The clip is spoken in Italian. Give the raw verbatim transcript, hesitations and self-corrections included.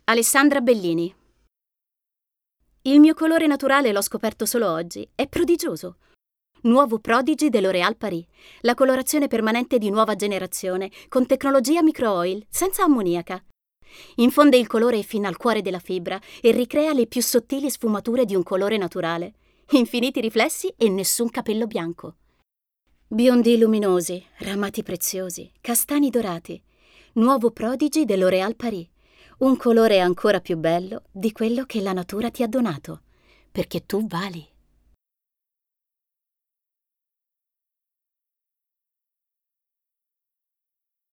Alessandra Bellini. Il mio colore naturale l'ho scoperto solo oggi. È prodigioso. Nuovo Prodigy de L'Oréal Paris. La colorazione permanente di nuova generazione, con tecnologia micro-oil, senza ammoniaca. Infonde il colore fino al cuore della fibra e ricrea le più sottili sfumature di un colore naturale. Infiniti riflessi e nessun capello bianco. Biondi luminosi, ramati preziosi, castani dorati. Nuovo Prodigy de L'Oréal Paris. Un colore ancora più bello di quello che la natura ti ha donato, perché tu vali.